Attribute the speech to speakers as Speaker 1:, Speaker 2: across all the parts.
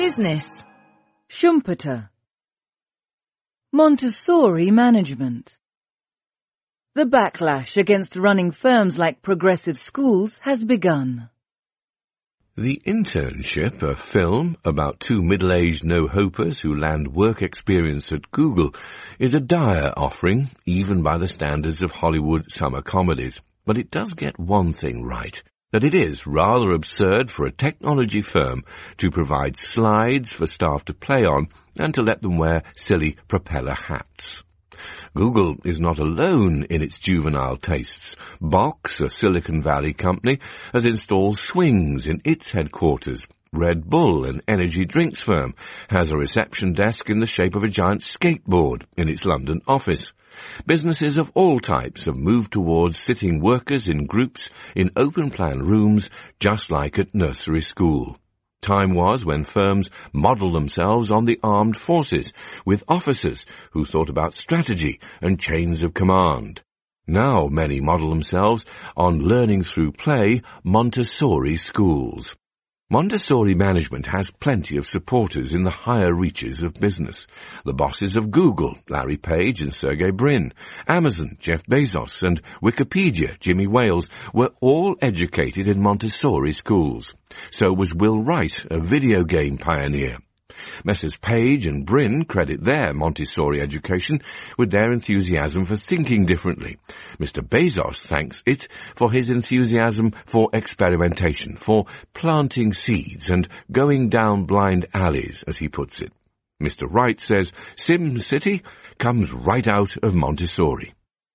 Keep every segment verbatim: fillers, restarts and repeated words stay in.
Speaker 1: business.
Speaker 2: Schumpeter. Montessori management. The backlash against running firms like progressive schools has begun.
Speaker 3: The Internship, a film about two middle-aged no-hopers who land work experience at Google, is a dire offering, even by the standards of Hollywood summer comedies. But it does get one thing right, that it is rather absurd for a technology firm to provide slides for staff to play on and to let them wear silly propeller hats. Google is not alone in its juvenile tastes. Box, a Silicon Valley company, has installed swings in its headquarters. Red Bull, an energy drinks firm, has a reception desk in the shape of a giant skateboard in its London office. Businesses of all types have moved towards sitting workers in groups in open-plan rooms, just like at nursery school. Time was when firms modelled themselves on the armed forces, with officers who thought about strategy and chains of command. Now many model themselves on learning through play Montessori schools. Montessori management has plenty of supporters in the higher reaches of business. The bosses of Google, Larry Page and Sergey Brin, Amazon, Jeff Bezos, and Wikipedia, Jimmy Wales, were all educated in Montessori schools. So was Will Wright, a video game pioneer. Messrs Page and Brin credit their Montessori education with their enthusiasm for thinking differently. Mister Bezos thanks it for his enthusiasm for experimentation, for planting seeds and going down blind alleys, as he puts it. Mister Wright says Sim City comes right out of Montessori.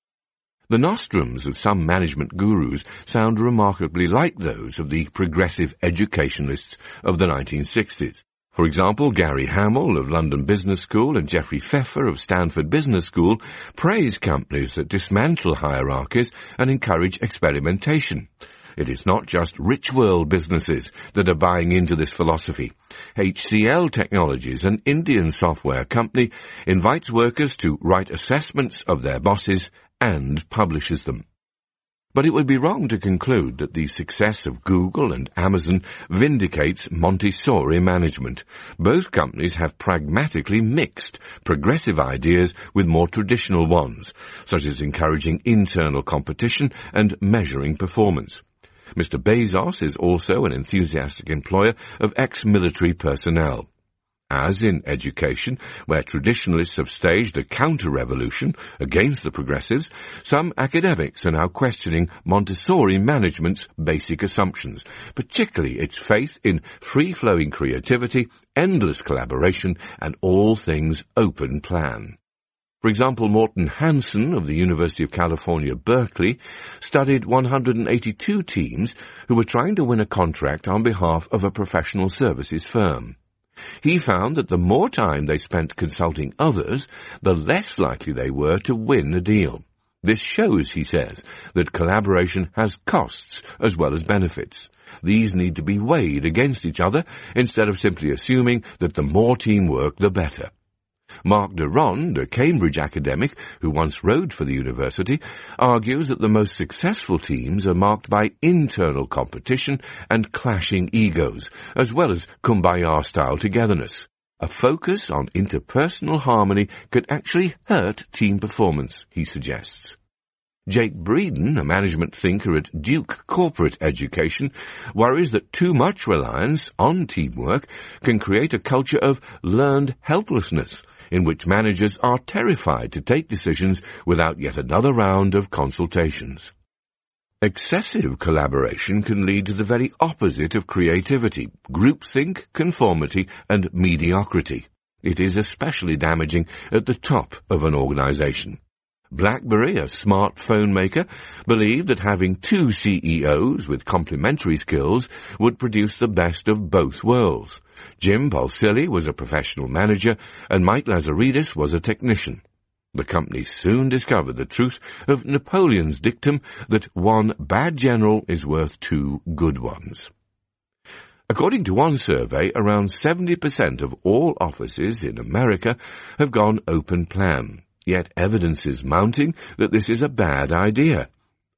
Speaker 3: The nostrums of some management gurus sound remarkably like those of the progressive educationalists of the nineteen sixties. For example, Gary Hamel of London Business School and Jeffrey Pfeffer of Stanford Business School praise companies that dismantle hierarchies and encourage experimentation. It is not just rich world businesses that are buying into this philosophy. H C L Technologies, an Indian software company, invites workers to write assessments of their bosses and publishes them. But it would be wrong to conclude that the success of Google and Amazon vindicates Montessori management. Both companies have pragmatically mixed progressive ideas with more traditional ones, such as encouraging internal competition and measuring performance. Mister Bezos is also an enthusiastic employer of ex-military personnel. As in education, where traditionalists have staged a counter-revolution against the progressives, some academics are now questioning Montessori management's basic assumptions, particularly its faith in free-flowing creativity, endless collaboration, and all things open plan. For example, Morton Hansen of the University of California, Berkeley, studied one hundred eighty-two teams who were trying to win a contract on behalf of a professional services firm. He found that the more time they spent consulting others, the less likely they were to win a deal. This shows, he says, that collaboration has costs as well as benefits. These need to be weighed against each other instead of simply assuming that the more teamwork, the better. Mark de Ronde, a Cambridge academic who once rode for the university, argues that the most successful teams are marked by internal competition and clashing egos, as well as kumbaya-style togetherness. A focus on interpersonal harmony could actually hurt team performance, he suggests. Jake Breeden, a management thinker at Duke Corporate Education, worries that too much reliance on teamwork can create a culture of learned helplessness, in which managers are terrified to take decisions without yet another round of consultations. Excessive collaboration can lead to the very opposite of creativity, groupthink, conformity, and mediocrity. It is especially damaging at the top of an organization. BlackBerry, a smartphone maker, believed that having two C E Os with complementary skills would produce the best of both worlds. Jim Balsillie was a professional manager, and Mike Lazaridis was a technician. The company soon discovered the truth of Napoleon's dictum that one bad general is worth two good ones. According to one survey, around seventy percent of all offices in America have gone open plan. Yet evidence is mounting that this is a bad idea.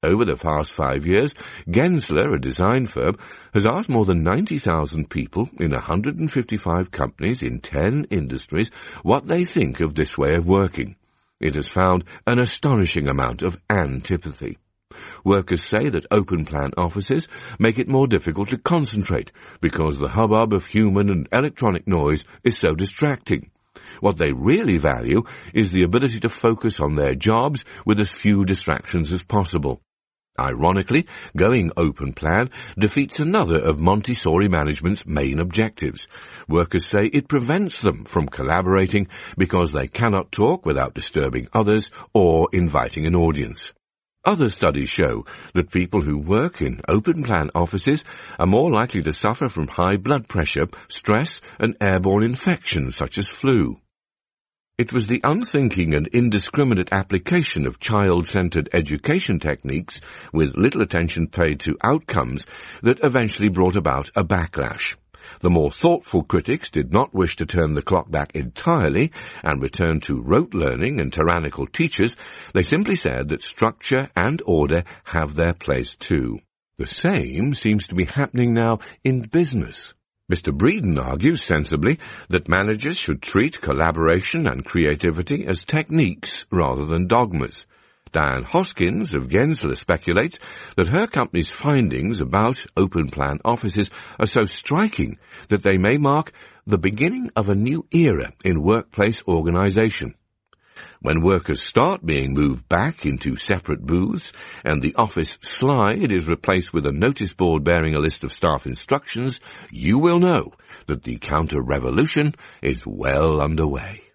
Speaker 3: Over the past five years, Gensler, a design firm, has asked more than ninety thousand people in one hundred fifty-five companies in ten industries what they think of this way of working. It has found an astonishing amount of antipathy. Workers say that open-plan offices make it more difficult to concentrate because the hubbub of human and electronic noise is so distracting. What they really value is the ability to focus on their jobs with as few distractions as possible. Ironically, going open-plan defeats another of Montessori management's main objectives. Workers say it prevents them from collaborating because they cannot talk without disturbing others or inviting an audience. Other studies show that people who work in open-plan offices are more likely to suffer from high blood pressure, stress, and airborne infections such as flu. It was the unthinking and indiscriminate application of child-centered education techniques with little attention paid to outcomes that eventually brought about a backlash. The more thoughtful critics did not wish to turn the clock back entirely and return to rote learning and tyrannical teachers. They simply said that structure and order have their place too. The same seems to be happening now in business. Mister Breeden argues sensibly that managers should treat collaboration and creativity as techniques rather than dogmas. Diane Hoskins of Gensler speculates that her company's findings about open-plan offices are so striking that they may mark the beginning of a new era in workplace organization. When workers start being moved back into separate booths and the office slide is replaced with a notice board bearing a list of staff instructions, you will know that the counter-revolution is well underway.